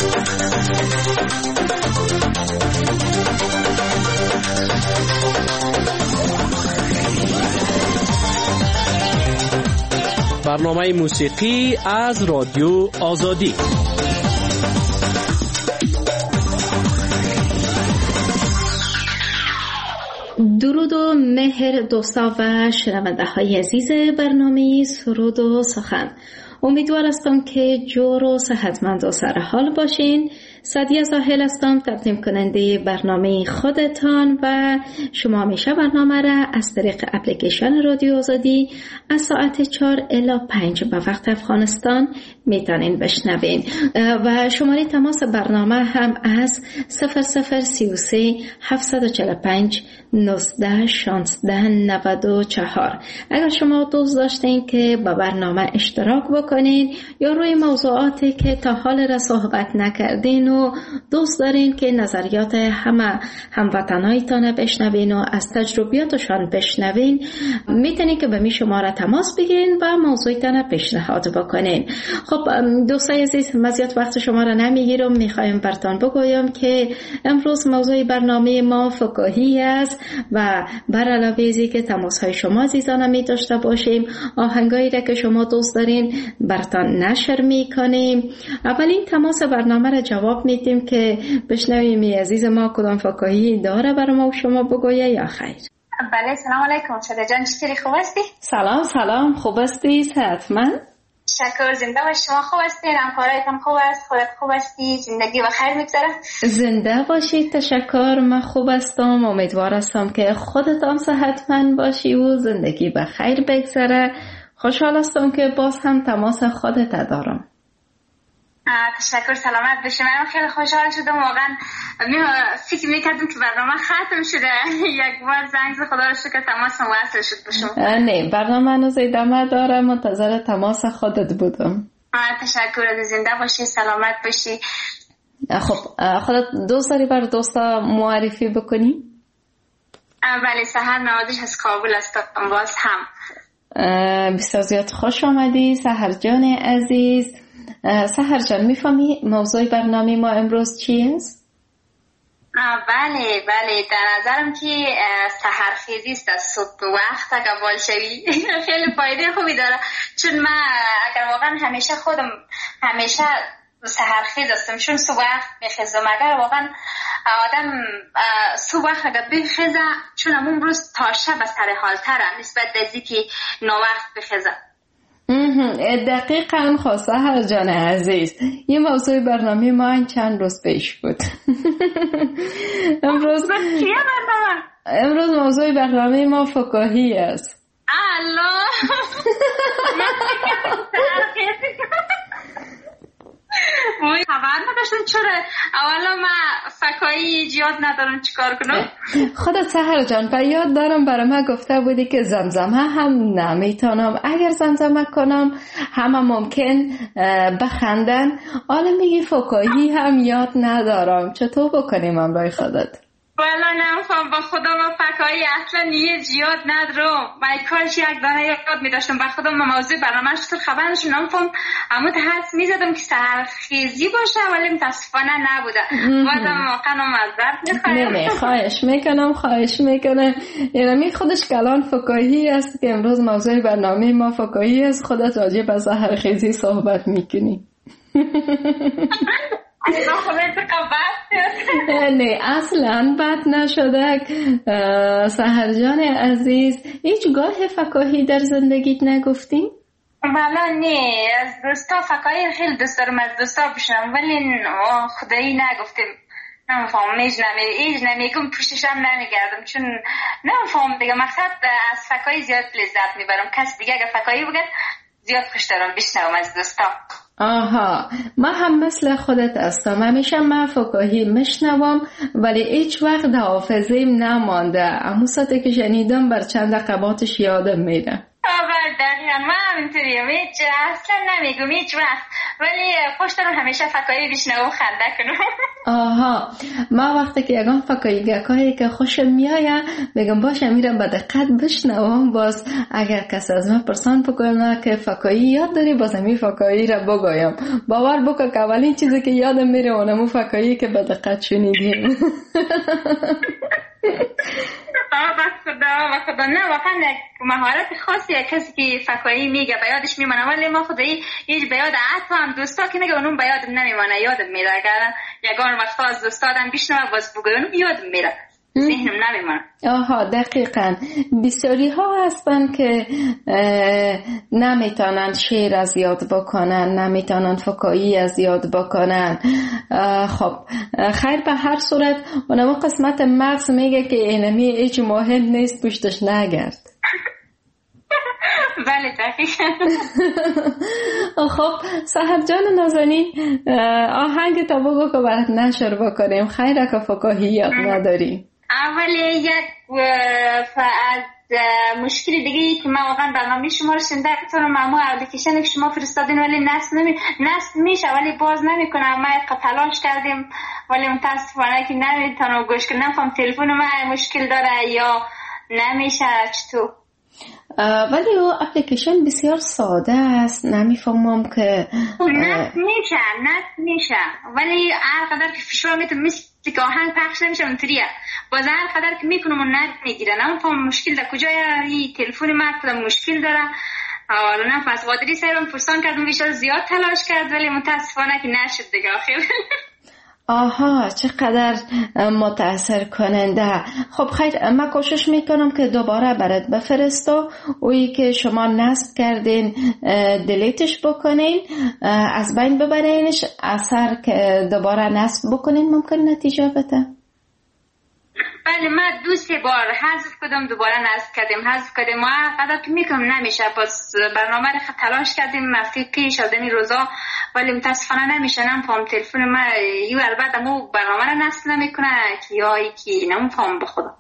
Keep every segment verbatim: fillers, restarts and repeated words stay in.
برنامه موسیقی از رادیو آزادی. درود و مهر دوستا و شنونده های عزیز برنامه سرود و سخن. امیدوار هستم که جور و صحتمند و سرحال باشین. سعدیه زاهل هستم، تقدیم کننده برنامه خودتان و شما همیشه برنامه را از طریق اپلیکیشن رادیو آزادی از ساعت چهار الی پنج به وقت افغانستان میتونین بشنوین و شماره تماس برنامه هم از صفر صفر سی و سه هفتصد و چهل و پنج نوزده شانزده نود و چهار. اگر شما دوست داشتین که با برنامه اشتراک بکنین یا روی موضوعاتی که تا حال را صحبت نکردین و دوست دارین که نظریات همه هموطنایتان بشنوین و از تجربیاتشان بشنوین، میتونین که به می شماره تماس بگیرین و موضوعتان پیشنهاد بکنین. خب دوستای عزیز، مزیت وقت شما را نمیگیرم، میخوایم براتون بگویم که امروز موضوع برنامه ما فکاهی است و بر علاوه ازی که تماس های شما عزیزان می داشته باشیم، آهنگایی را که شما دوست دارین براتون نشر میکنیم. اولین تماس برنامه را جواب میدیم که بشنویم ای عزیز ما کدام فکاهی داره برای ما و شما بگویه یا خیر. بله، سلام علیکم شده جان، چطوری، خوب هستی؟ سلام سلام، خوب هستی؟ صحتمند؟ شکر، زنده باشی. شما خوب هستین؟ همکارایتان خوب است؟ خودت خوب هستی؟ زندگی بخیر میگذره؟ زنده باشید، تشکر. من خوب هستم، امیدوار هستم که خودت هم صحتمند باشی و زندگی بخیر بگذره. خوشحال هستم که باز هم تماس خودت دارم. تشکر، سلامت باشی. من خیلی خوشحال شدم، واقعا فکر میکردم که برنامه ختم شده. یک بار زنگ زد، خدا رو شکر تماس وصل شد باشم. نه، برنامه هنوز ادامه داره، منتظر تماس خودت بودم. تشکر، زنده باشی، سلامت باشی. خب خودت دوست داری بر دوستا معرفی بکنی؟ بله، سحر نوازش از کابل هستم. باز هم بسیار زیاد خوش آمدی سحر جان عزیز. سحر جان، میفهمی موضوع برنامه ما امروز چی است؟ بله بله، در نظرم که سحرخیزی است. از صبح وقت اگر بال شوی خیلی فایده خوبی داره، چون من اگر واقعا همیشه خودم همیشه سحرخیز هستم، چون صبح وقت میخیزم. اگر واقعا آدم صبح وقت اگر بخیزه، چون همون روز تا شب از سر حال تره نسبت به ازی که نوقت بخیزه. دقیقاً خواسته هر جان عزیز، یه موضوع برنامه ما چند روز پیش بود. امروز امروز موضوع برنامه ما فکاهی است. الله وای، خبر نداشتم. چرا اولا من فکایی یاد ندارم، چیکار کنم؟ خودت سحر جان پر یاد دارم، برای من گفته بودی که زمزمه هم نمیتونم، اگر زمزمه کنم همه ممکن بخندن. حالا میگی فکایی هم یاد ندارم، چطور بکنیم من برای خودت؟ والا نمیفهم، با خدا ما فکایی اصلا یه زیاد ندارم. من کارش یک دانه یاد میداشتم، با خدا ما موضوع برنامه شد خبر نشون نمیفهم. اما حدس میزدم که سحرخیزی باشه، ولی متاسفانه نبوده. بازم واقعا معذرت میخوام. نه نه، خواهش میکنم خواهش میکنم. یعنی خودش کلان فکایی است که امروز موضوع برنامه ما فکایی است. خودت راجع به سحرخیزی صحبت میکنی. نه اصلا بد نشده. سحر جان عزیز، هیچگاه فکاهی در زندگیت نگفتی؟ بله نه، از دوستا فکاهی خیلی دوست دارم، از دوستا بشنم، ولی خدایی نگفتیم. نمیفهم، ایج نمی ایج نمیگم، پوششم نمیگردم، چون نمیفهم دیگه. مقصد از فکاهی زیاد لذت میبرم. کس دیگه اگر فکاهی بگه زیاد خوش دارم بشنوم از دوستا. آها، من هم مثل خودت هستم، همیشه من فکاهی میشنوم ولی هیچ وقت در حافظه‌ام نمانده. اما ساعتی که شنیدم بر چند رقباتش یادم میره. آبر دقیقا ما همینطوریم، هیچ اصلا نمیگم هیچ وقت، ولی خوش دارم همیشه فکایی بشنوم خنده کنم. آها، ما وقتی که یگان فکایی گکایی که خوشم میایه میگم باشه میرم به دقت بشنوم، باز اگر کسی از من پرسان بکنه که فکایی یاد داری باز همی فکایی را بگویم. باور بکن که اولین چیزی که یادم میره اونمو فکایی که به دقت شنیدیم. آه با خدا با خدا نه واقعا یک مهارت خاصیه کسی که فکایی میگه به یادش میمانه، ولی ما خدایی هیچ به یاد حتی هم دوستا که میگه اونم به یادم نمیمانه، یادم میره. اگر یگان وقتا از دوستادم بشنوه باز بگه اونم یادم میره، ذهنم نمیمانه. آها دقیقاً. بسیاری ها هستن که نمیتونن شعر از یاد بکنن، نمیتونن فکایی از یاد بکنن. خب خیر، به هر صورت اونمو قسمت مغز میگه که اینمی هیچ مهم نیست پشتش نگرد. بله دقیقاً. خب سحر جان نازنین، آهنگ تا بگو که برات نشر بکنیم. خیره که فکاهی یاد نداری. اولی یک از مشکل دیگه که من واقعا برنامه شما رو شنیده کنم، معمول اپلیکیشن که شما فرستادین ولی نصب نمی نصب میشه ولی باز نمیکنه. ما تلاش کردیم ولی متاسفانه که نمیتونم گوش کنم. نمیفهم تلفن من مشکل داره یا نمیشه چطور. ولی او اپلیکیشن بسیار ساده است، نمیفهمم که نصب میشه نصب میشه ولی هر قدر که فشار میتونم مثل که آهنگ پخش نمیشه اونطوریه، باز هر قدر که میکنم اون نصب میگیره. نمیفهم مشکل در کجای این تلفن من کدام مشکل داره. حالا نه پس قادری سرم پرسان کردم بیشتر زیاد تلاش کرد ولی متاسفانه که نشد دیگه آخر. آها چقدر متاثر کننده. خب خیر، من کوشش میکنم که دوباره برات بفرستم. اویی که شما نصب کردین دلیتش بکنین، از بین ببرینش، اثر که دوباره نصب بکنین ممکن نتیجه بده. بله ما دو سه بار حذف کردم دوباره نصب کردیم حذف کردیم ما قدر که میکنم نمیشه. پس برنامه رو تلاش کردیم هفته پیش از این روزا ولی متاسفانه نمیشه. نمیفهم تلفن ما یو البته مو برنامه رو نصب نمیکنه که یا یکی نمیفهم به خدا.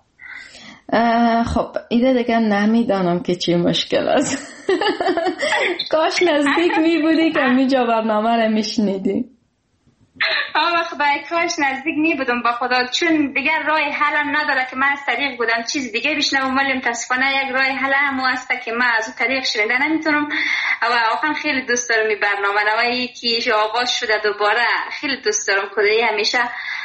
خب ایده دیگه نمیدانم که چی مشکل است. کاش نزدیک می بودی که میجا برنامه رو میشنیدی. آه خدای کاش نزدیک می بودم با خدا، چون دیگر راه حل نداره که من از طریق بودم چیز دیگه بشنوم ولی متاسفانه یک راه حل هم هست که من از اون طریق شنیده نمیتونم. و واقعا خیلی دوست دارم این برنامه نوایی که آغاز شده دوباره خیلی دوست دارم. خدایی همیشه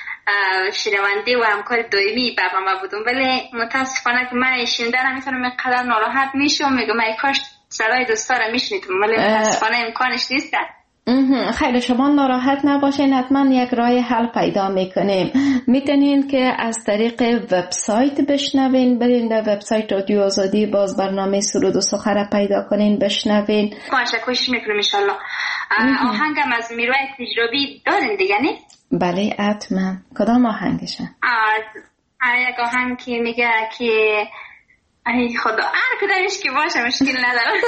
شنونده و همکار دائمی برنامه بودم ولی متاسفانه که من شنیده نمیتونم. اینقدر ناراحت میشم میگم ای کاش صدای دوستا رو میشنیدم ولی متاسفانه امکانش نیست. خیلی شما ناراحت نباشین، حتما یک راه حل پیدا میکنیم. میتونین که از طریق وبسایت بشنوین، برین در وبسایت رادیو آزادی باز برنامه سرود و سخن پیدا کنین بشنوین. باشه کوشش میکنم ان شاء الله. آهنگم از میرویس نجرابی دارین دیگه نه؟ بله حتما. کدام آهنگشه؟ از یک آهنگ که میگه که ای خدا هر کدامش که باشه مشکل نداره.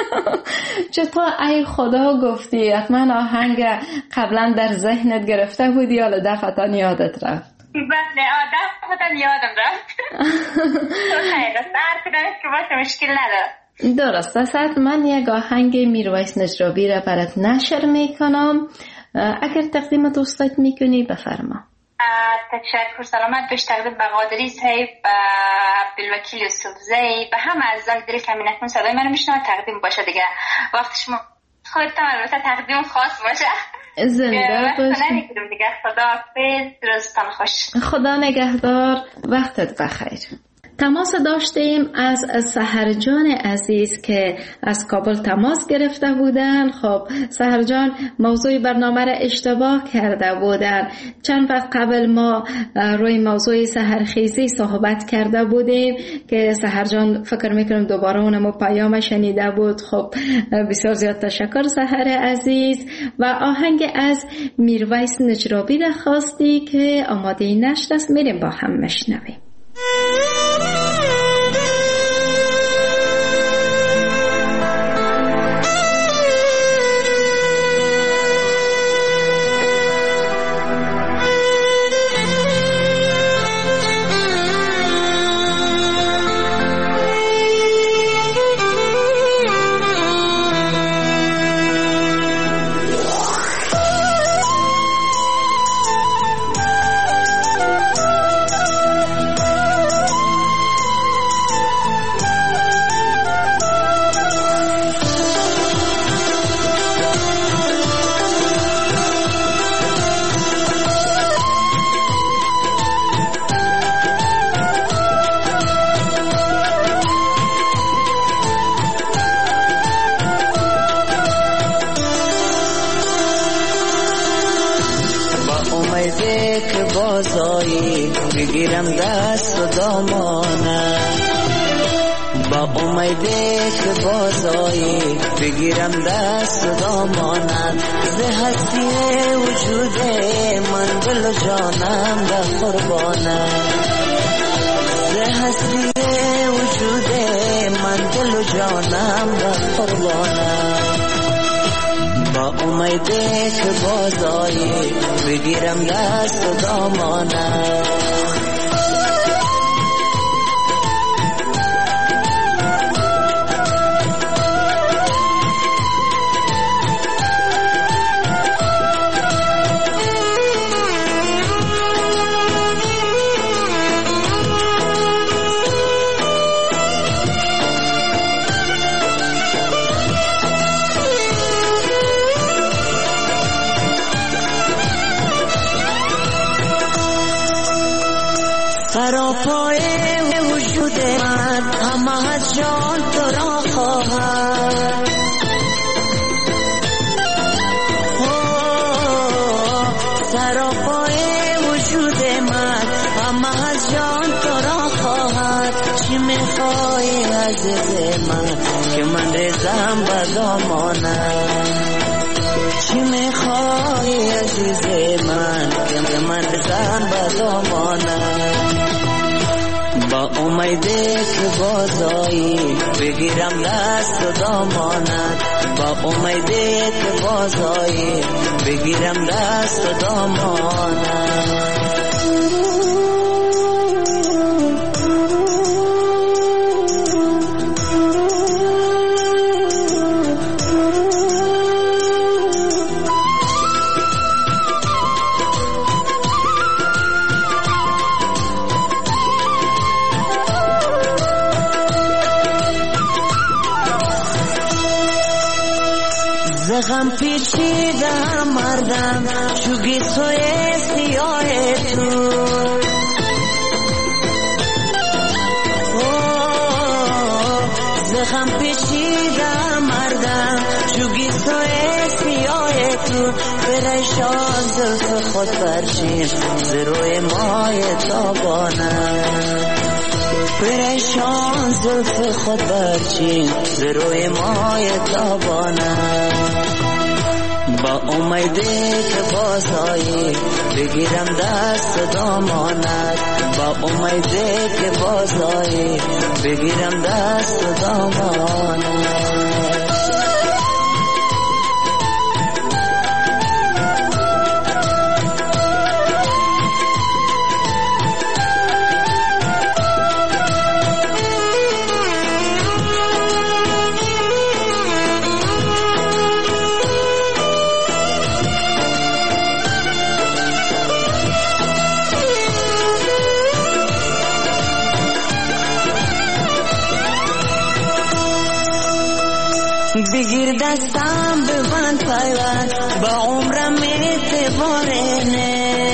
چطور ای خدا گفتی؟ حتما آهنگ قبلا در ذهنت گرفته بودی یا دفعتا یادت رفت؟ بله دفعتا یادم رفت. خیلی هر کدامش که باشه مشکل نداره. درست است. من یک آهنگ میرویس نجرابی را برات نشر میکنم، اگر تقدیم دوستت میکنی بفرما. تشکر. سلامت بهش تقدیم به قادری صاحب، به عبدالوکیل یوسفزی، به همه عزیزان که دل کمی نکن صدای منو میشنوه تقدیم باشه دیگه. وقت شما خودتان البته تقدیم خاص باشه. زنده باشی دیگه. خدا حافظ، روزتان خوش. خدا نگهدار، وقتت بخیر. تماس داشتیم از سحر جان عزیز که از کابل تماس گرفته بودن. خب سحر جان موضوع برنامه را اشتباه کرده بودن. چند وقت قبل ما روی موضوع سحرخیزی صحبت کرده بودیم که سحر جان فکر میکنم دوباره اونمو پیام شنیده بود. خب بسیار زیاد تشکر سحر عزیز. و آهنگ از میرویس نجرابی را خواستی که آماده نشر است، میریم با هم مشنویم. اومده که بازایی بگیرم دست و دامانت، با اومده که بازایی بگیرم دست و دامانت. ز هستی وجود من دل و جانم در قربانت، ز هستی وجود من دل و جانم در قربانت. با اومده که بازایی بگیرم دست و دامانت. سراپای وجود من همه از جان تو را خواهد، سراپای وجود من همه از جان تو را خواهد. چی میخوای عزیز من که من ریزم به دامانت، چی میخوای عزیز من که من ریزم به دامانت. با اومده که بازایی بگیرم دست و دامانت، با اومده که بازایی بگیرم دست و دامانت. غم پیچیده مردم چوگی توی سیاه تو، زغم پیچیده مردم چوگی توی سیاه تو. پریشان زلف خود برچین ز روی مای تابانم، پریشان زلف خود برچین ز روی مای تابانم. با اومده که بازایی بگیرم دست دامانت، با اومده که بازایی بگیرم دست دامانت. بگیر دستم ببند پیوند با عمرم اعتبارنه،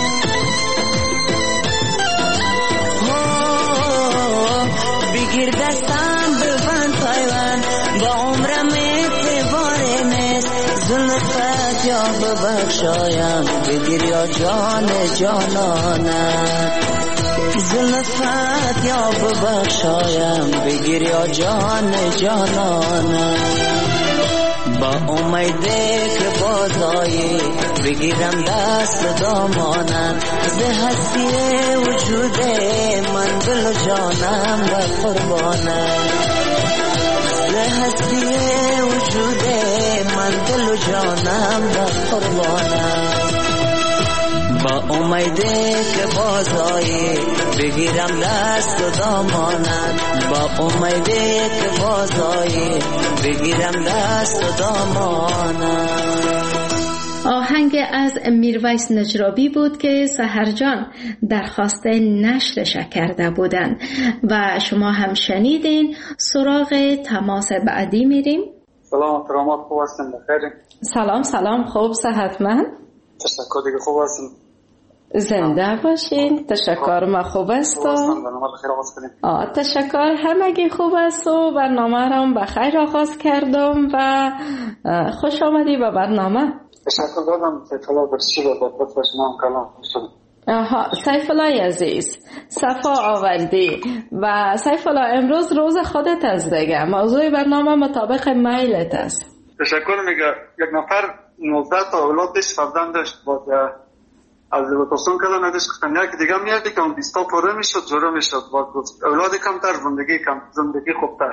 بگیر دستم ببند پیوند با عمرم اعتبارنه. زلفت یا ببخشایم بگیر یا جان جانانت، زلفت یا ببخشایم بگیر یا جان جانانت. با اومده که بازایی بگیرم دست دامانت، ز هستی وجود من دل و جانم و قربانت، ز هستی وجود من دل و جانم و قربانت. با اومده که بازایی بگیرم دست و دامانت، با اومده که بازایی بگیرم دست و دامانت. آهنگ از میرویس نجرابی بود که سحر جان درخواست نشرش کرده بودن و شما هم شنیدین. سراغ تماس بعدی میریم. سلام کرامات، خوب هستین؟ بخیر؟ سلام سلام، خوب صحتمند؟ تشکر دیگه، خوب هستین؟ زنده باشین. تشکر، ما خوب است. آه تشکر، همگی خوب است و برنامه را بخیر آغاز کردم و خوش آمدی به برنامه. تشکر دادم سیف الله برسی و با لطف شما کلام شد. آها سیف الله عزیز صفا آوردی. و سیف الله امروز روز خودت است دیگه، موضوع برنامه مطابق میلت است. تشکر. میگه یک نفر نوزده تا اولاد داشت، فرزند داشت، با از روتاسون کلا نداشت، گفتن یک دیگه میادی که اون بیست تا پره میشد، جورا میشد، با اولاد کمتر زندگی کم زندگی خوبتر.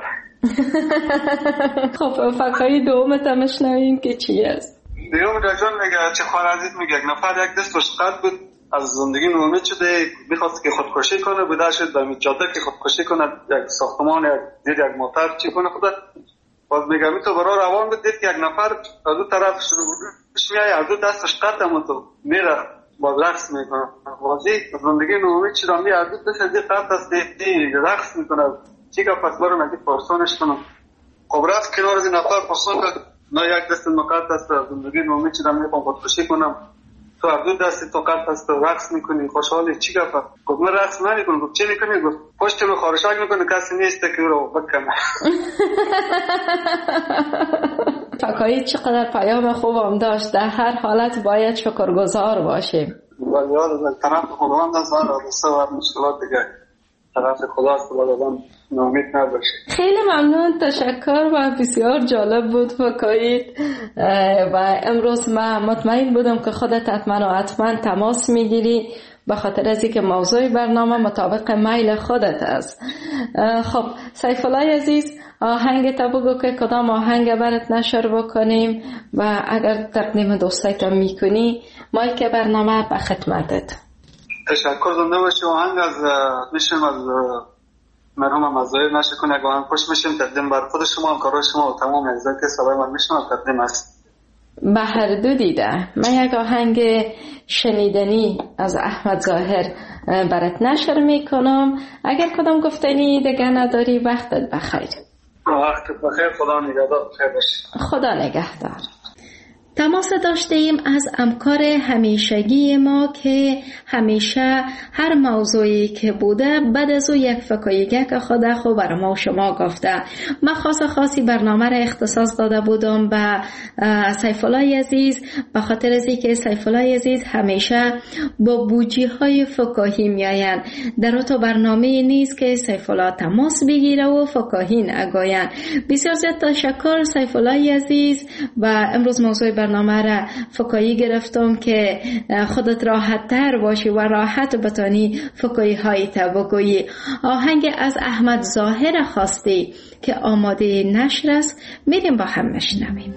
خب فقای دومت هم شنویم که چی است؟ دیوم رجان میگه چه خواهر عزیز میگه یک نفر یک دستش قد بود، از زندگی نومید شده، میخواست که خودکشی کنه، بوده شد به جاده که خودکشی کنه، یک ساختمان یک دید یک موتر چی کنه خدا. باز میگه می تو برای روان بود، دید که یک نفر از دو طرف شروع بودش میای، از دو دستش قد هم تو میره باز رقص میکنه. بازی زندگی نومید شده می از دو دست از دی قد است دی رقص میکنه. چی که پس برو مگه پرسانش کنم. خب رفت کنار از این نفر پرسان کرد، نه یک دست مقد است زندگی نومید شده میخوام خودکشی کنم، تو از دو دستی تو قد است رقص میکنی خوشحالی، چی گفت؟ گفت من رقص نمیکنم. گفت چی میکنی؟ گفت پشت رو خارشک میکنه، کسی نیست که رو بکنه. فکایی چقدر پیام خوبم داشت. در هر حالت باید شکرگزار باشیم. ولی یاد طرف خداوند است و رسه و مشکلات دیگه طرف خداست، خداوند نامید نباشه. خیلی ممنون، تشکر و بسیار جالب بود فکایید. و امروز من مطمئن بودم که خودت حتما و حتما تماس میگیری به خاطر از اینکه موضوع برنامه مطابق میل خودت است. خب سیف الله عزیز، آهنگ تا بگو که کدام آهنگ برات نشر بکنیم و اگر تقدیم دوستایت میکنی مایک برنامه به خدمتت. تشکر. زنده باشی. آهنگ از میشم از مرحوم مزایر نشه کنه، اگه آهنگ خوش میشیم تقدیم بر خود شما، همکارای شما و تمام اعضای که صدای من میشنن تقدیم است. به هر دو دیده. من یک آهنگ شنیدنی از احمد ظاهر برات نشر میکنم. اگر کدام گفتنی دیگه نداری وقتت بخیر. وقتت بخیر. خدا نگهدار. بخیر باشی. خدا نگهدار. تماس داشته ایم از همکار همیشگی ما که همیشه هر موضوعی که بوده بعد از او یک فکاییگه که خود خو بر ما و شما گفته. من خاص خاصی برنامه را اختصاص داده بودم به سیف الله عزیز به خاطر از اینکه سیف الله عزیز همیشه با بوجی های فکاهی میآیند. در تو برنامه نیست که سیف الله تماس بگیره و فکاهی نگویند. بسیار زیاد تشکر سیف الله عزیز. و امروز موضوع برنامه را فکایی گرفتم که خودت راحت تر باشی و راحت بتانی فکایی های تا بگویی. آهنگ از احمد ظاهر خواستی که آماده نشر است، میریم با هم نشنویم.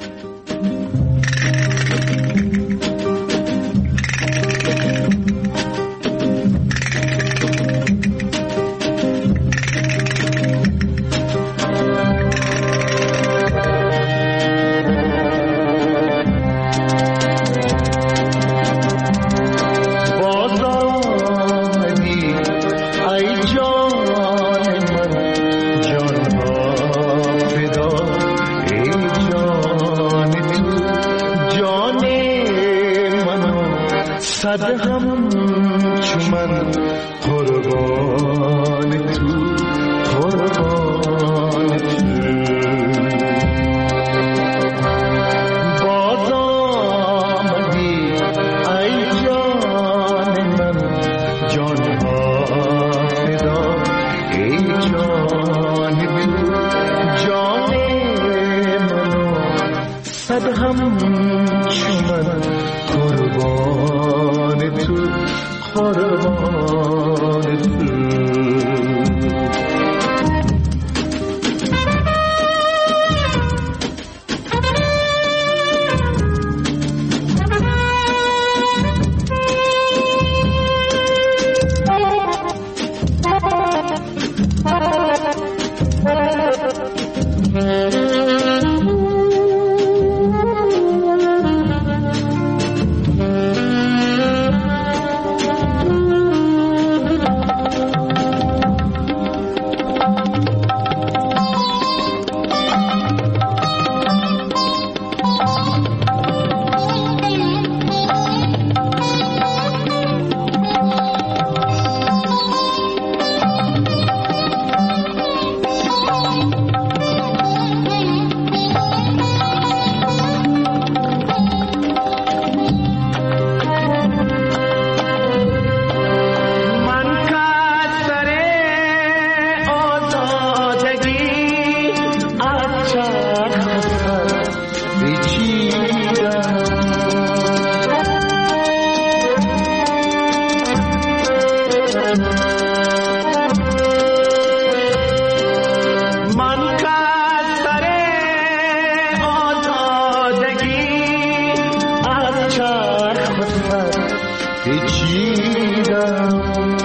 صد هم چمن قربان تو قربان تو باز آمدی ای جان من جان ها فدا ای جان دل جان منو صد هم چمن قربان تو قربان تو پیچیدم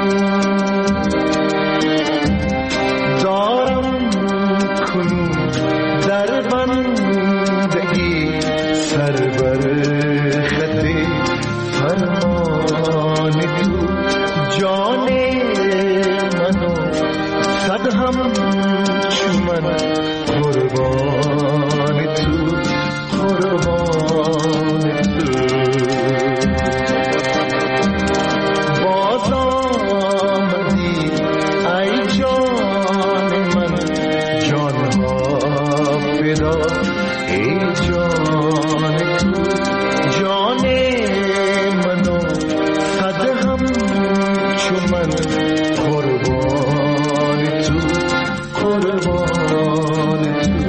دارم کنون در بندگی سر بر خط فرمان تو جان منو صد هم چو من قربان تو قربان تو باز آمدی ای جان من جان ها فدا ای جان تو جان منو صد هم چو من قربان تو قربان تو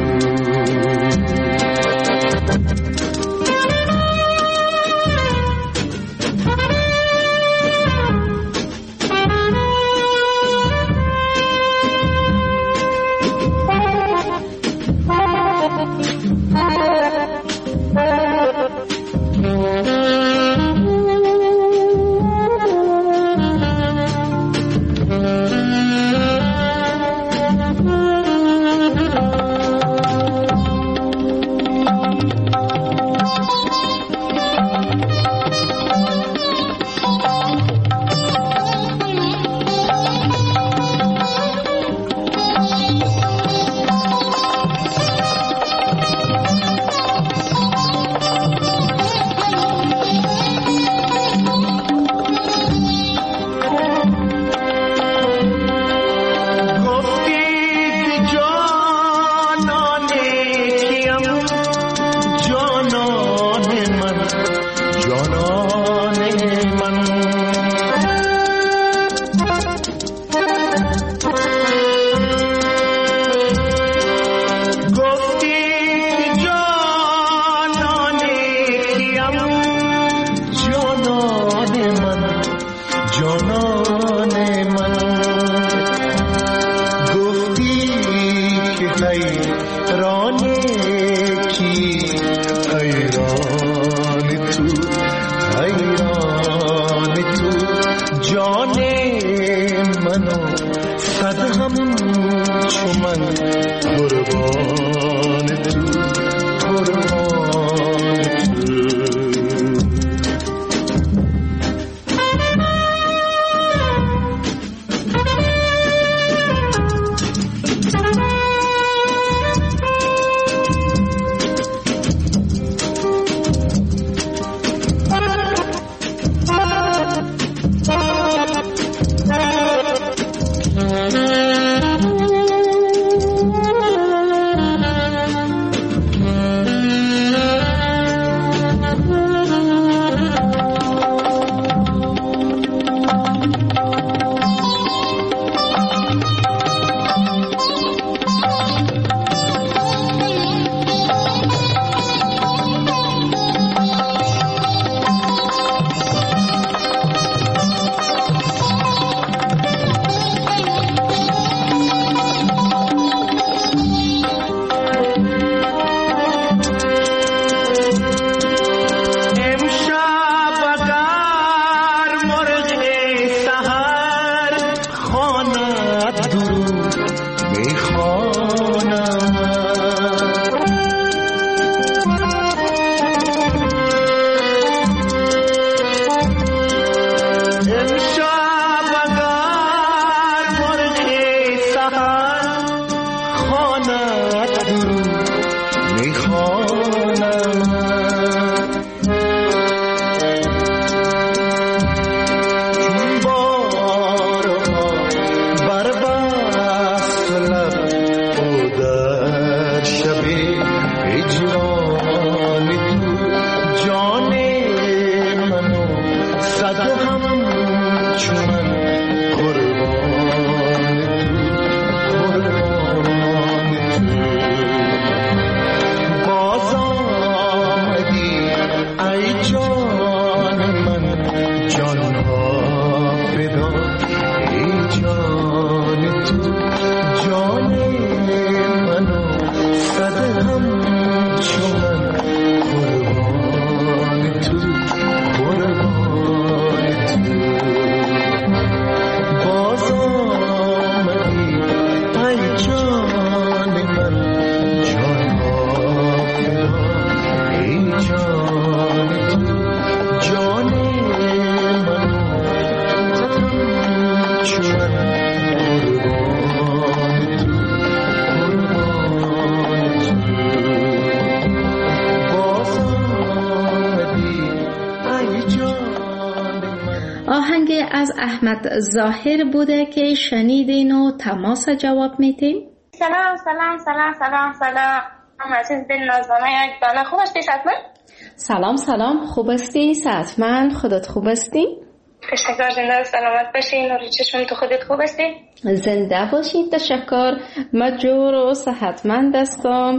آهنگ از احمد ظاهر بوده که شنیدین و تماس جواب میتین. سلام سلام سلام سلام سلام عزیز دل نازدانه یک دانه. خوب هستی سعتمن؟ سلام سلام، خوب هستی سعتمن؟ خودت خوب هستی؟ تشکر، زنده و سلامت باشی. نور چشم، تو خودت خوب هستی؟ زنده باشی. تشکر، من جور و صحتمند هستم.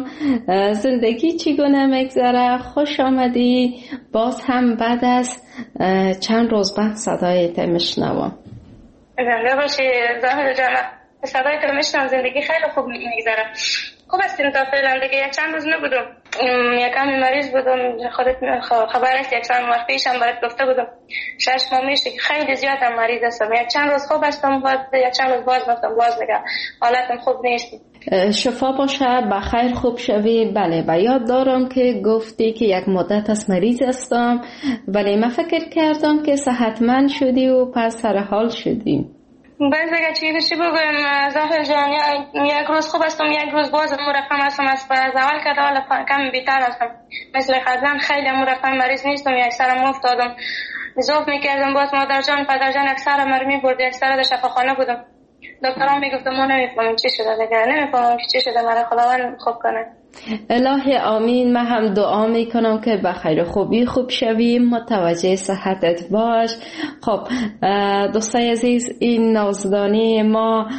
زندگی چگونه میگذره؟ خوش آمدی. باز هم بعد از چند روز بعد صدایت میشنوم. زنده باشی ظاهر جان، صدایت میشنوم. زندگی خیلی خوب میگذره. خوب هستیم تا فعلا دیگه. یک چند روز نبودم، یکم مریض بودم. خودت خبر است یک چند وقت پیشم برات گفته بودم شش ماه میشه که خیلی زیاد مریض هستم. یک چند روز خوب هستم، بعد یک چند روز باز رفتم باز دیگه حالتم خوب نیست. شفا باشه، بخیر خوب شوی. بله، و یاد دارم که گفتی که یک مدت از مریض هستم، ولی من فکر کردم که صحتمند شدی و پس سر حال شدی. باز دیگه چی چی بگم ظاهر جان، یک روز خوب هستم، یک روز باز مرقم هستم. از اول که حالا کم بیتر هستم. مثل قبلا خیلی مرقم مریض نیستم. یک سرم افتادم زوف میکردم، باز مادر جان پدر جان یک سرم مرمی برد، یک سر در شفاخانه بودم. دکتران میگفتم ما نمیفهمیم چی شده دیگه، نمیفهمم چی شده. مرا خداوند خوب کنه. الهی آمین. من هم دعا میکنم که بخیر خوبی خوب شویم، متوجه صحتت باش. خب دوستای عزیز، این نازدانی ما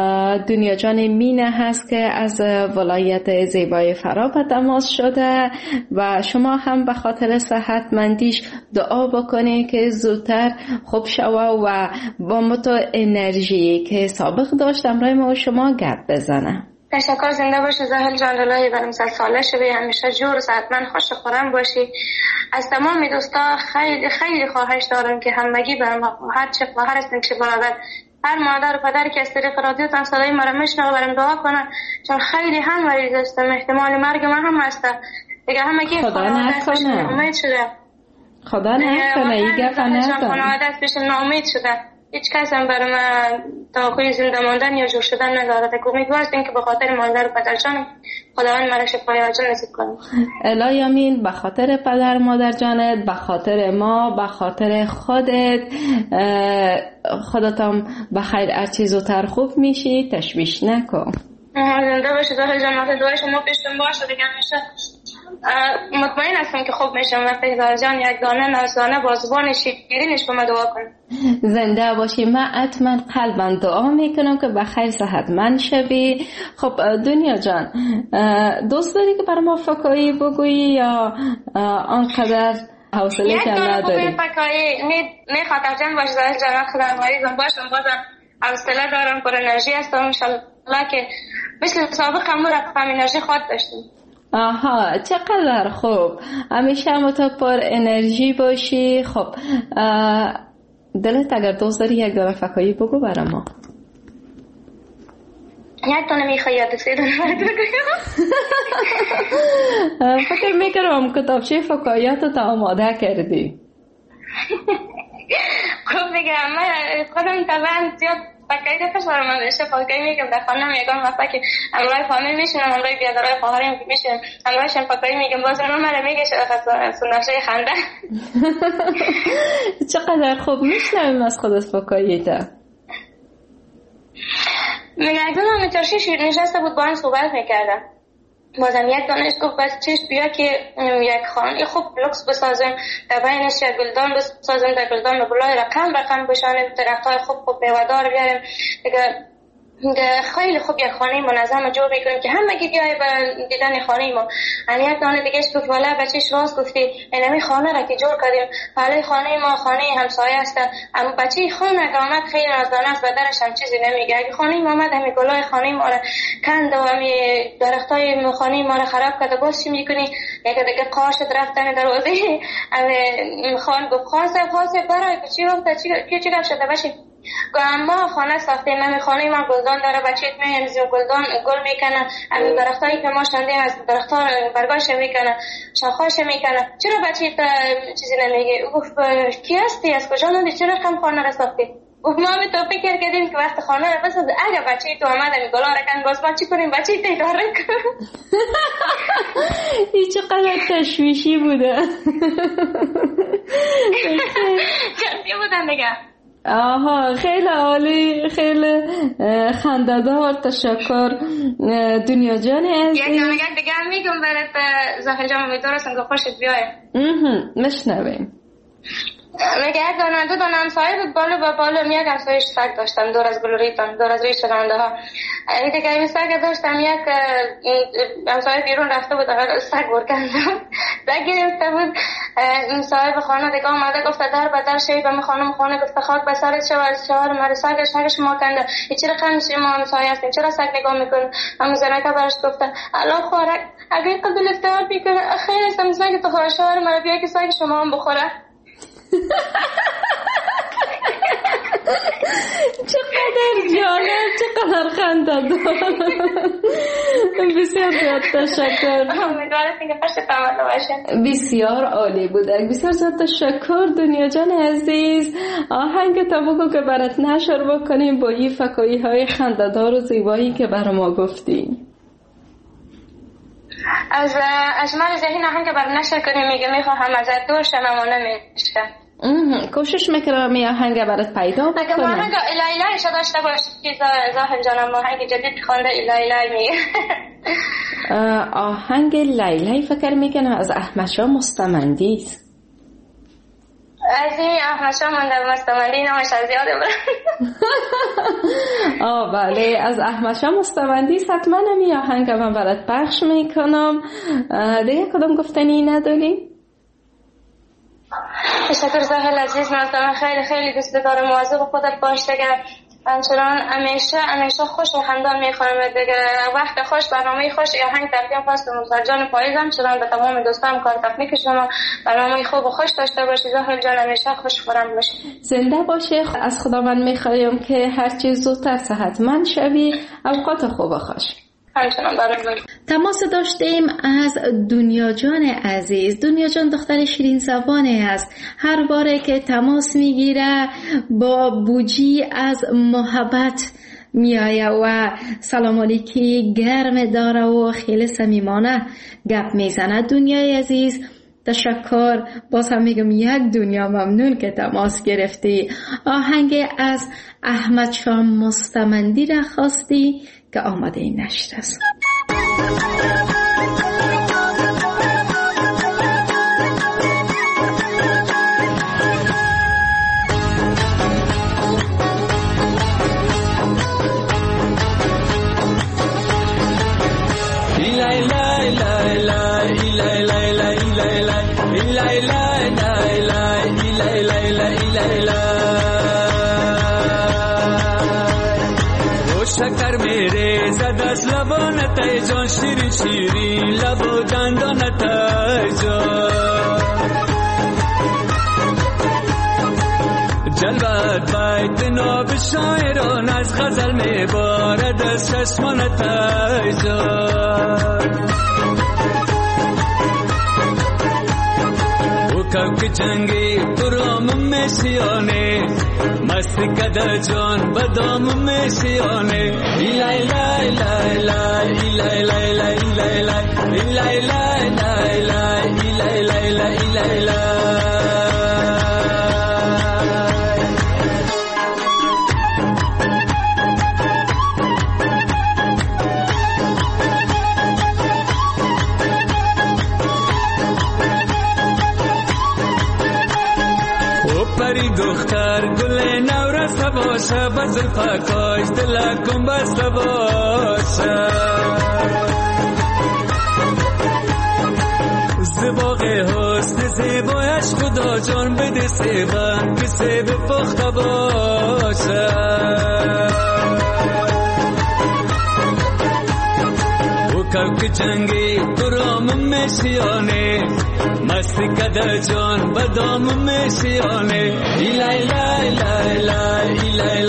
دنیا جان مینه هست که از ولایت زیبای فرا به تماس شده و شما هم به خاطر صحتمندیش دعا بکنید که زودتر خوب شوه و با متو انرژی که سابق داشتم رای ما و شما گپ بزنه. تشکر، زنده باشی ظاهر جان. الهی برم سال ساله شوی، همیشه جور و صحتمند خوش خورم باشی. از تمام دوستا خیلی خیلی خواهش دارم که همگی برم هر چه خواهر هستن که برادر هر مادر و پدری که از طریق رادیو تان صدای ما رو میشنوه برم دعا کنن، چون خیلی هم مریض هستم. احتمال مرگ من هم هست دیگه. همگی خدا نکنه، امید شده. خدا نکنه این گپ نزن. خانواده است پیش ناامید شده. هیچ کس هم برای من توقعی زنده ماندن یا جور شدن نداره. که امیدوار هستیم که به خاطر مادر و پدر جانم خداوند مرا شفای عاجل نصیب کنه. الهی آمین. به خاطر پدر مادر جانت، به خاطر ما، به خاطر خودت، خودت هم بخیر هر چیز زودتر خوب میشی. تشویش نکن. زنده باشی ظاهر جان. وقتی دعای شما پیشم باشه دیگه همیشه مطمئن هستم که خوب میشم. وقتی ظاهر جان یک دانه نازدانه بازبان شیرینش به ما دعا کن. زنده باشی. من حتما قلبا دعا میکنم که بخیر صحتمند شوی. خب دنیا جان، دوست داری که برای ما فکایی بگویی یا آنقدر حوصله که نداری؟ یک دانه فکایی نه خاطر جان باش ظاهر جان. خدا مریضم باشم بازم حوصله دارم، پر انرژی هستم انشالله که مثل سابق هم رقم انرژی خواهد داشتیم. آها، چقدر خوب. همیشه هم تو پر انرژی باشی. خب دلت اگر دوست داری یک دانه فکایی بگو برای ما. یک دانه میخوای یا دو سه دانه برای بگویم؟ فکر میکنم کتابچه فکاییات تا آماده کردی. خوب میگم. من خودم طبعا زیاد فکایی دفعش برای من بشه. فکایی میگم در خانم میگم مثلا که امرای فامیل میشونم، امرای بیادرای خواهریم میشونم، امرایشم فکایی میگم. باز اون مرا میگه سندرشه خنده. چقدر خوب میشنویم از خودت فکایی تا. من اگه من ترشیش نشسته بود با هم صحبت میکردم. بازم یک دانش گفت بس چیش بیا که یک خانه خوب لکس بسازم، در بینش یک گلدان بسازم، در گلدان بلای رقم رقم بشانم، درختای خوب خوب میوه‌دار بیارم دیگه. خیلی خوب یک خانه منظم جور میکنیم که همگی بیای به دیدن خانه ما. یعنی یک دانه دیگه گفت والا بچه‌ش راست گفتی، اینمی خانه را که جور کردیم حالا خانه ما خانه همسایه است، اما بچه خانه که آمد خیلی نازدانه است، بدرش هم چیزی نمیگه. اگه خانه ما آمد همی گلای خانه ما را کند و همی درختای خانه ما را خراب کرد، باز چی میکنی؟ یک دیگه قاشت رفتن دروازه همی خان گفت خاصه خاصه برای چی گفت چی چی گفت شده بچه ما خانه ساختیم، همین خانه ما گلدان داره، بچه‌ت می‌ریزیم گلدان گل میکنه، همین درختایی که ما شاندیم از درخت‌ها برگاش میکنه، شاخه‌اش میکنه. چرا بچه‌ت چیزی نمیگه؟ گفت کی هستی؟ از کجا اومدی؟ چرا کم خانه را ساختی؟ گفت ما هم تو فکر کردیم که وقت خانه را بساز، اگه بچه تو آمد همین گلا را کن باز ما چی کنیم؟ بچه تو اداره کن. این چقدر تشویشی بوده. جدی بودن دیگه. آها خیلی عالی، خیلی خنده‌دار. تشکر دنیا جان عزیز. یک میگم دیگه میگم برات زاهل جان، امیدوارم که خوشت بیاد. مشنویم. میگه یک دانه دو دانه همسایه بود، بالا با بالا یک همسایش سگ داشتن دور از گلوریتان، دور از ریش رانده ها. این دیگه این سگ داشتم، یک همسایه بیرون رفته بود سگ برکندم، سگ گرفته بود. این صاحب خانه دیگه آمده گفته در بدر شوی به خانم خانه، گفته خاک به سرت شود شوهر مرا سگ سگش ما کنده، این چرا خمیشی ما همسایه هستیم، چرا سگ نگاه میکنه؟ همون زنکه برش گفته الله خوارک اگه قبل افتار بیکنه خیر استم سگ تو خواه شوهر مرا بیا که سگ شما هم بخوره. چقدر جالب، چقدر خنده‌دار. بسیار زیاد تشکر. بسیار عالی بود. بسیار زیاد تشکر دنیا جان عزیز. آهنگ تا بگو که برات نشر بکنیم با این فکایی های خنده‌دار و زیبایی که برای ما گفتی. از اجمال ذهن آهنگ برای نشر کنیم میگه میخواهم ازت دور شم اما نمیشه. کوشش میکنم می آهنگ برات پیدا بکنم. اگه آهنگ الهی الهی شو داشته باشی که زاهل جانم آهنگ جدید خونده الهی الهی میگه. آهنگ لیلی فکر میکنم از احمد شاه مستمندی است. از این احمد شاه مونده مستمندی نامش از یاده برم. آه بله از احمد شاه مستمندی است. حتما می آهنگ من برات پخش میکنم. دیگه کدام گفتنی نداری؟ تشکر زاهل عزیز، من خیلی خیلی دوست دارم، مواظب خودت باش دیگه. همچنان همیشه همیشه خوش و خندان میخوام دیگه. وقت خوش برنامه خوش یا هنگ تقدیم خواست مصطفی جان پاییزم، چنان به تمام دوستان کار تکنیک شما برنامه خوب و خوش داشته باشید. زاهل جان همیشه خوش خورم باشید، زنده باشی. از خداوند میخوایم که هر چیز زودتر صحتمند شوی. اوقات خوب و خوش. تماس داشتیم از دنیا جان عزیز. دنیا جان دختر شیرین زبانه است. هر باره که تماس میگیره با بوجی از محبت میایه و سلام علیکی گرم داره و خیلی صمیمانه گپ میزنه. دنیای عزیز تشکر. باز هم میگم یک دنیا ممنون که تماس گرفتی. آهنگ از احمد شاه مستمندی را خواستی که آماده این نشر است. شکر میره زد از لبانت ای جان، شیرین شیرین لب و دندانت ای جان، جلوت بیت ناب شاعران از غزل میبارد از چشمانت ای جان. که جنگی برام میشیانه مستی کده جان بدام میشیانه. ایلای لای لای لای ایلای لای لای لای لای ایلای لای لای لای ایلای لای لای ایلای لای. پری دختر گل نورس باشه بزل پاکاش دلکم بسته باشه. زباق حسن زیبایش خدا جان بده سیبن که سیب پخته باشه. که جنگی برام میشیانه مستی کده جان بدام میشیانه. ایلای لای لای لای ایلای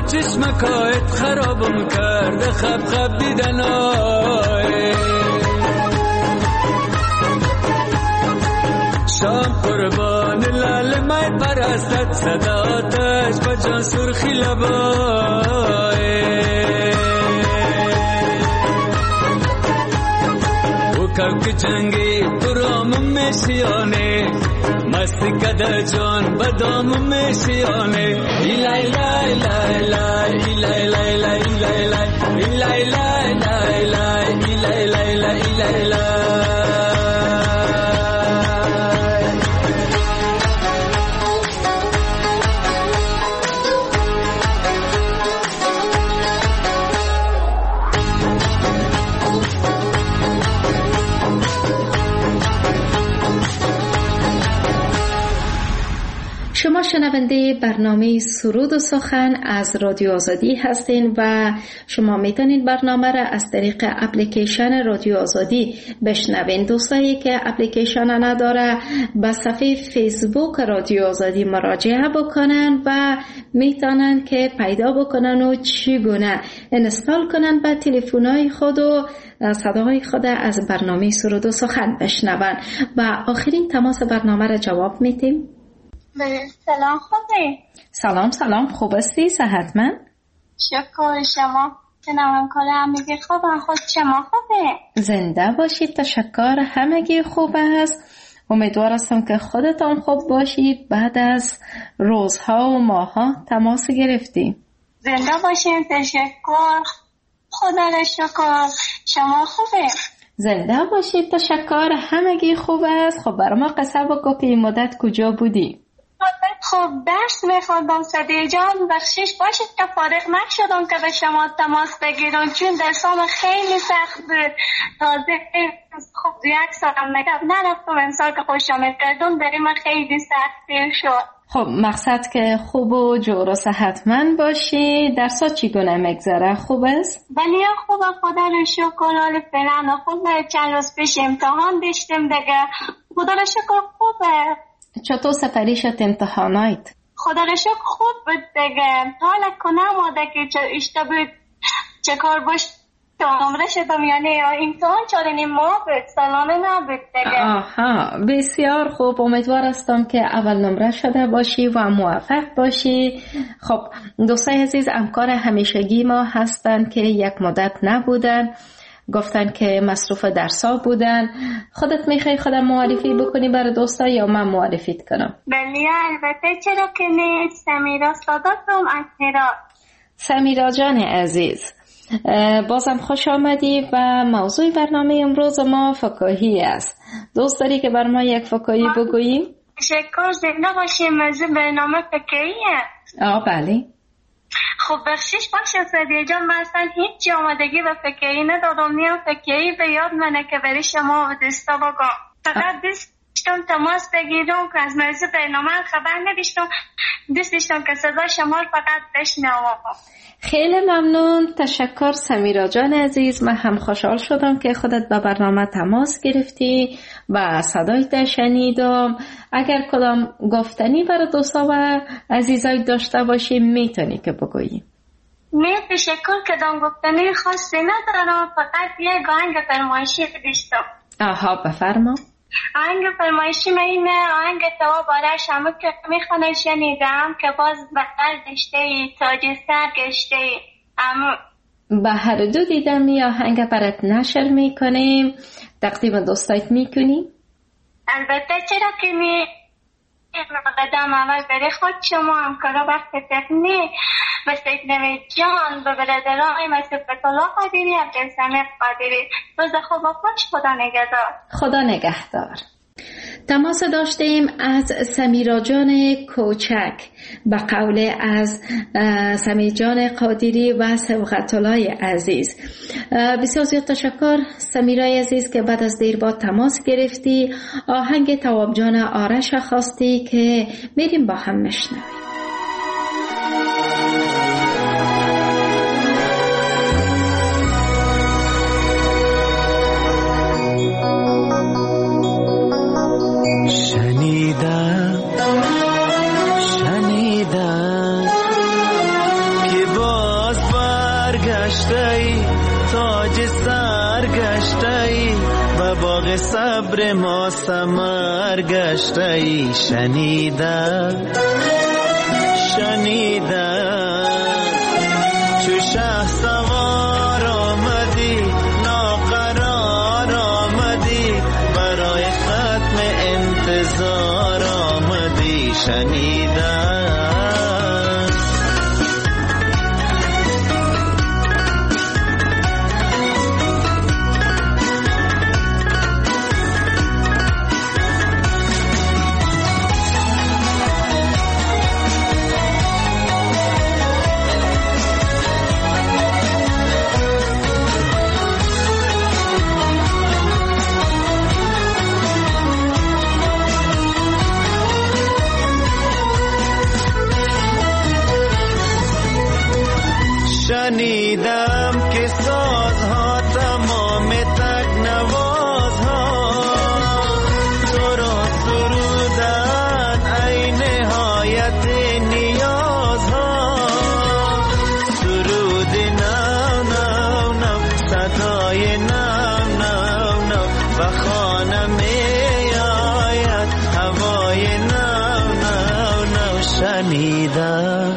چشمکایت خرابم کرده خب خب دیدن آی شام قربان لال مای پرستت صداتش بجان سرخی لبای و کبک جنگی برام میشیانه مستی کده جان بدام میشیانه ایلای لای لای لای ایلای لای لای ایلای لای ایلای لای لای لای ایلای لای لای ایلای لای شما شنونده برنامه سرود و سخن از رادیو آزادی هستین و شما میتونید برنامه را از طریق اپلیکیشن رادیو آزادی بشنوین. دوستایی که اپلیکیشن نداره به صفحه فیسبوک رادیو آزادی مراجعه بکنن و میتونن که پیدا بکنن و چگونه انستال کنن به تلفن‌های خود و صداهای خود از برنامه سرود و سخن بشنون. و آخرین تماس برنامه را جواب میدیم. سلام خوبی؟ سلام سلام خوب هستی؟ صحتمند؟ شکر شما جنابم کار همگی خوبم. خود شما خوبه؟ زنده باشید. تشکر همگی خوب است. امیدوار هستم که خودتان خوب باشید. بعد از روزها و ماهها تماس گرفتی. زنده باشید. تشکر. خدا را شکر. شما خوبه؟ زنده باشید. تشکر همگی خوب است. خب برای ما قصه بگو که این مدت کجا بودی؟ خب درس میخوندم صدیق جان. بخشش باشید که فارغ نشدم که به شما تماس بگیرم چون درسام خیلی سخت بود. تازه خب یک سالم نگم نرفتم امسال که خوش آمد کردم دریم خیلی سختی شد. خب مقصد که خوب و جور و صحتمند باشی. درسا چگونه میگذره؟ خوب است؟ ولی خوبه خدا رو شکر. حال فعلا خوبه. چند روز پیش امتحان داشتیم دیگه. خدا رو شکر خوبه. چطور سفری شد امتحانات؟ خدا رو شکر خوب بود دیگه. حالا کنم آده که چه اشته بود چه کار باش نمره شدم یعنی امتحان چارنی ما بود سالانه نبود دیگه. آها بسیار خوب. امیدوار هستم که اول نمره شده باشی و موفق باشی. خب دوستای عزیز همکار همیشگی ما هستن که یک مدت نبودن. گفتن که مصروف درسا بودن. خودت میخوای خودم معرفی بکنی برای دوستا یا من معرفیت کنم؟ بله البته چرا که نه. سمیرا صداتم از هرات. سمیرا جان عزیز بازم خوش آمدی و موضوع برنامه امروز ما فکاهی است. دوست داری که بر ما یک فکاهی بگوییم؟ شکر زنده باشی. موضوع برنامه فکاهیه. آه بله. خب بخشش باشه صدیق جان. من اصلا هیچ آمادگی به فکاهی ندادم. نیم فکاهی به یاد منه که برای شما و دوستا بگم. فقط دوست داشتم تماس بگیرم که از موضوع برنامه خبر نداشتم. دوست داشتم که صدا شما رو فقط بشنوم. خیلی ممنون. تشکر سمیرا جان عزیز. من هم خوشحال شدم که خودت به برنامه تماس گرفتی و صدایت شنیدم. اگر کدام گفتنی برای دوستا و عزیزای داشته باشی میتونی که بگویی. نه تشکر. کدام گفتنی خاصی ندارم. فقط یک آهنگ فرمایشی داشتم. آها بفرما. آهنگ فرمایشی من اینه. آهنگ تو بارش همه که میخونه شنیدم که باز بغل داشته ای تاج سر گشته ای امو. به هر دو دیدم یا آهنگ برات نشر میکنیم. تقدیم دوستایت میکنی؟ البته چرا که می قدم اول بره خود شما همکارا وقت تکنیک به سید نوید جان به برادرای مثل فتولا قادری عبدالسمیق قادری. روز خوب و خوش. خدا نگهدار. خدا نگهدار. تماس داشتیم از سمیرا جان کوچک به قول از سمیرا جان قادری و سبقت الله عزیز. بسیار زیاد تشکر سمیرا عزیز که بعد از دیر با تماس گرفتی. آهنگ تواب جان آرش خواستی که میریم با هم مشنویم. شنیدم شنیدم که برگشتی و باغ صبر ما ثمر گشتی. شنیدم شنیدم چو شه سوار آمدی ناقرار آمدی برای ختم انتظار آمدی. شنیدم شنیدم که سازها تمام تکنوازها تو را سرودن ای نهایت نیازها. سرود نو نو نو صدای نو نو نو و خانه می آید هوای نو نو نو. شنیدم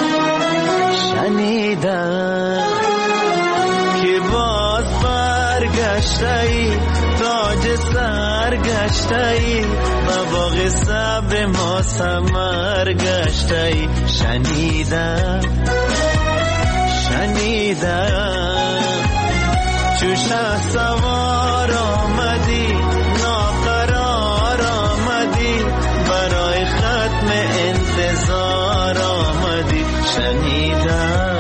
شنیدم که باز برگشتی تاج سر گشتی و باغ صبر ما ثمر گشتی. شنیدم شنیدم چو شه سوار آمدی ناقرار آمدی برای ختم انتظار آمدی. شنیدم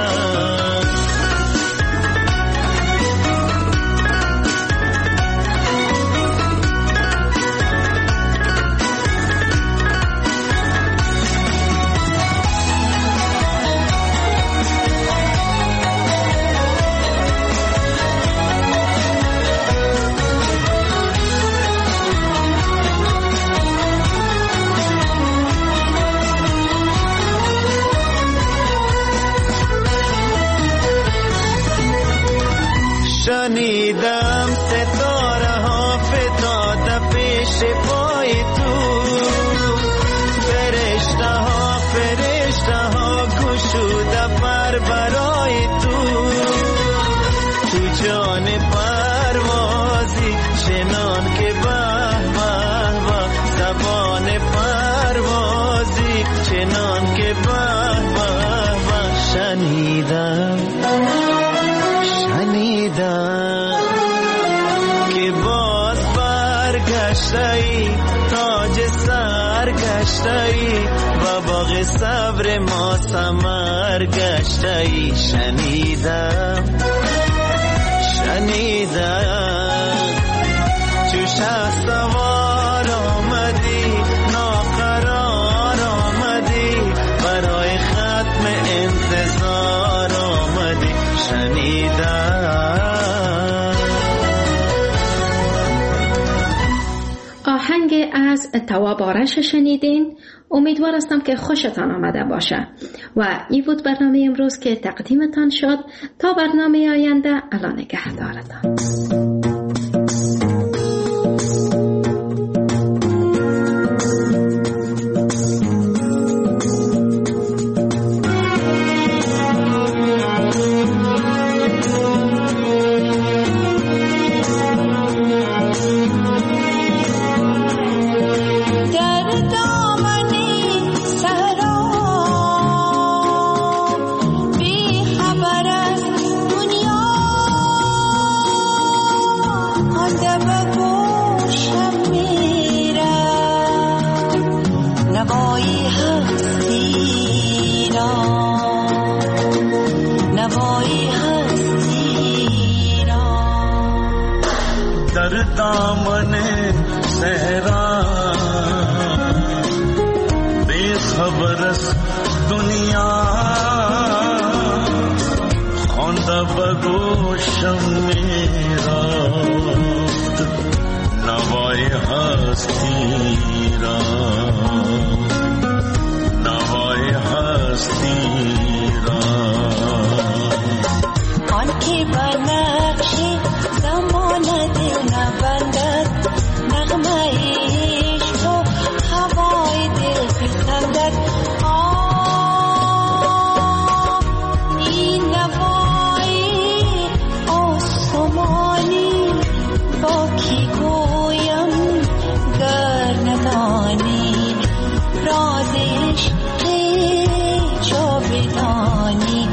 شنیدم ستاره ها فتاده پیش پای تو. فرشته ها فرشته ها گشوده پر برای تو. تو جان پروازی چنان که به به به زبان پروازی چنان که به به به. شنیدم شنیدم که باز برگشتی تاج سر گشتی و باغ صبر ما ثمر گشتی. شنیدم شنیدم چو شه سوار آمدی ناقرار آمدی برای ختم انتظار آمدی. شنیدم آهنگ از تواب آرش شنیدین. امیدوار هستم که خوشتان آمده باشه و این بود برنامه امروز که تقدیمتان شد. تا برنامه آینده الله نگهدارتان. با کی گویم گر ندانی راز عشق جاودانی.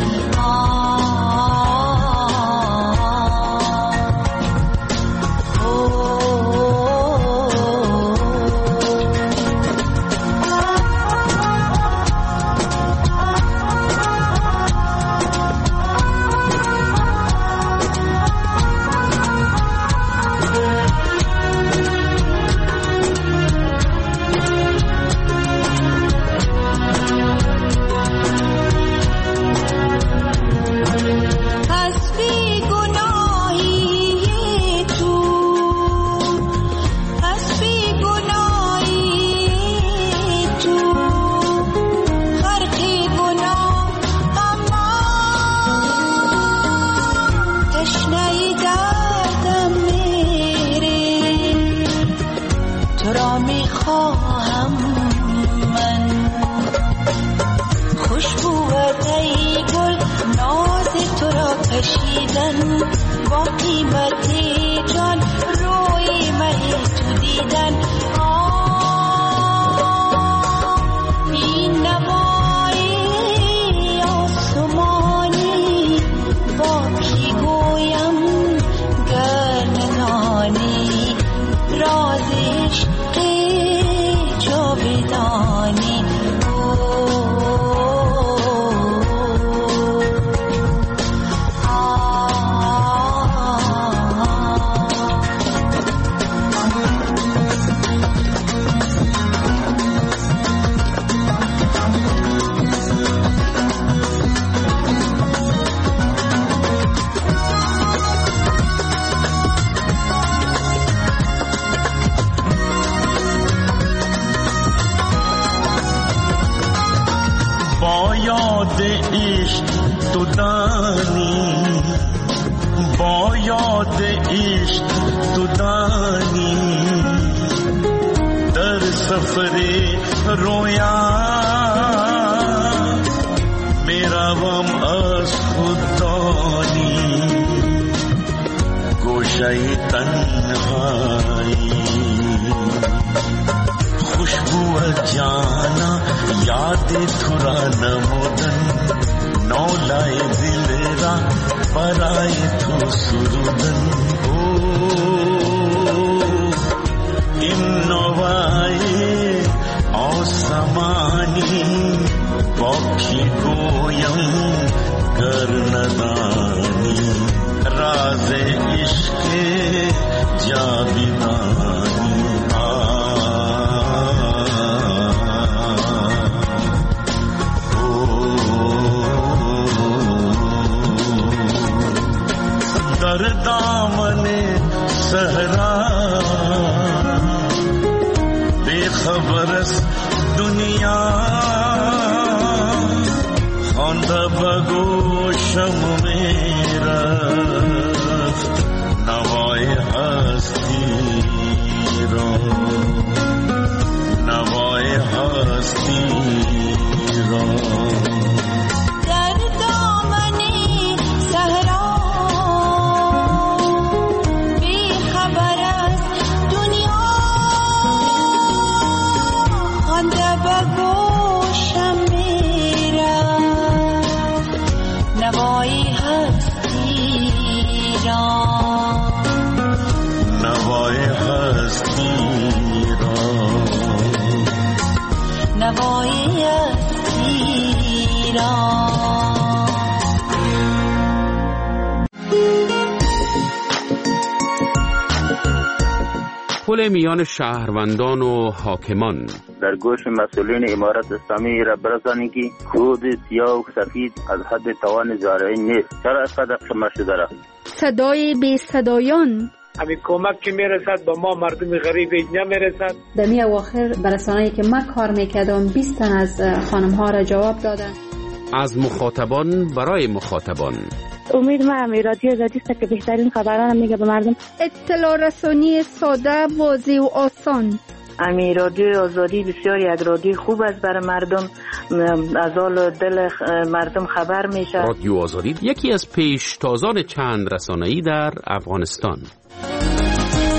با قیمت جان روی مه تو دیدن. این نوای آسمانی با کی گویم گر ندانی راز عشق جاودانی. تو دانی با یاد عشق تو دانی در سفر رویا میروم از خود دانی گوشه تنهایی خوشبو جانا یاد تو را نمودن نولای دل را برای تو سرودن. این نوای آسمانی با کی گویم گر ندانی راز عشق جاودانی. در دامن صحرا بے خبر است دنیا خواندہ بگوشم میں رفت نوای هستی را نوای هستی را. پل میان شهروندان و حاکمان. در گوش مسئولین امارت اسلامی را برسانی که خود سیاه و سفید از حد توان زارعی نیست. چرا از قدر شما شده را صدای بی صدایان همین کمک که میرسد با ما مردم غریب نمیرسد. در می اواخر برسانه‌ای که من کار میکردم بیست تن از خانم ها را جواب دادن. از مخاطبان برای مخاطبان. امید ما هم رادیو آزادی است که بهترین خبران میگه به مردم. اطلاع رسانی ساده، واضح و آسان. امی رادیو آزادی بسیار یک رادیو خوب است برای مردم، از حال دل مردم خبر میشه. رادیو آزادی یکی از پیشتازان چند رسانه‌ای در افغانستان.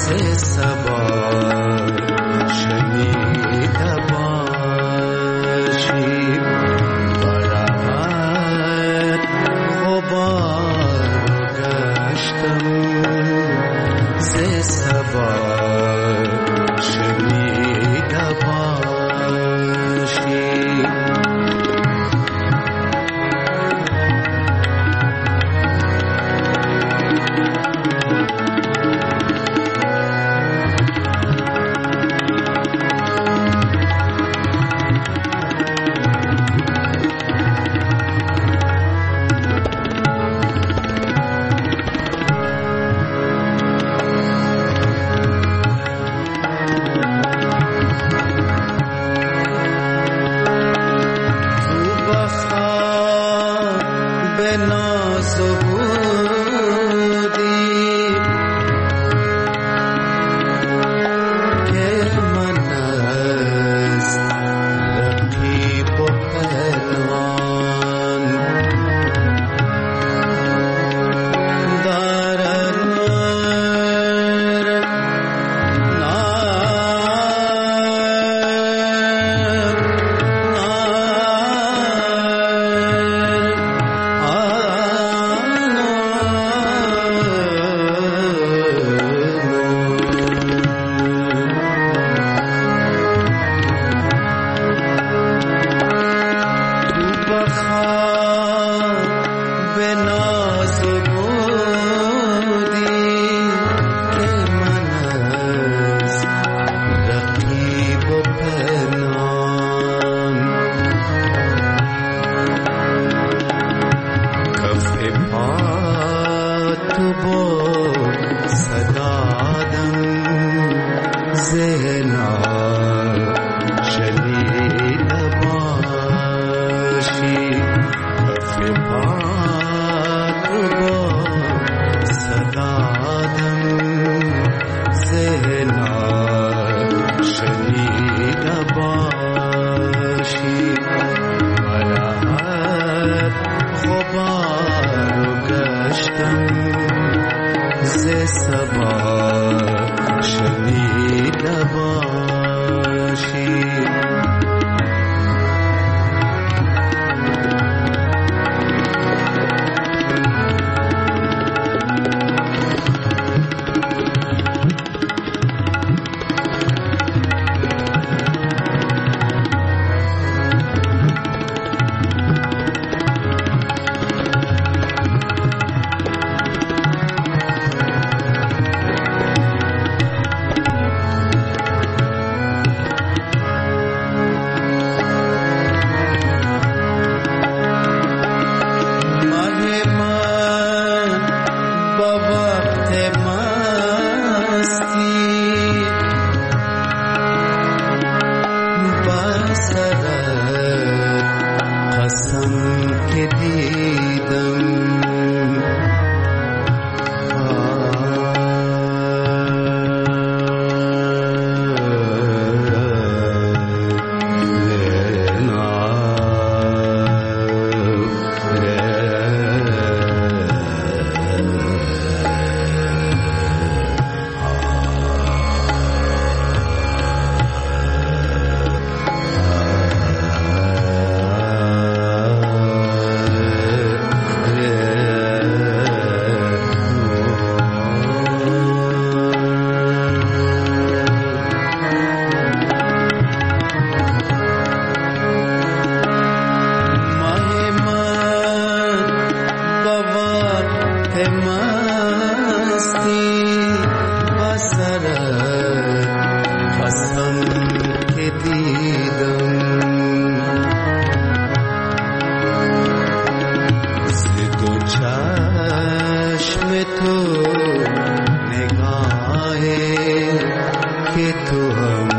तो निगाहे कि तू हम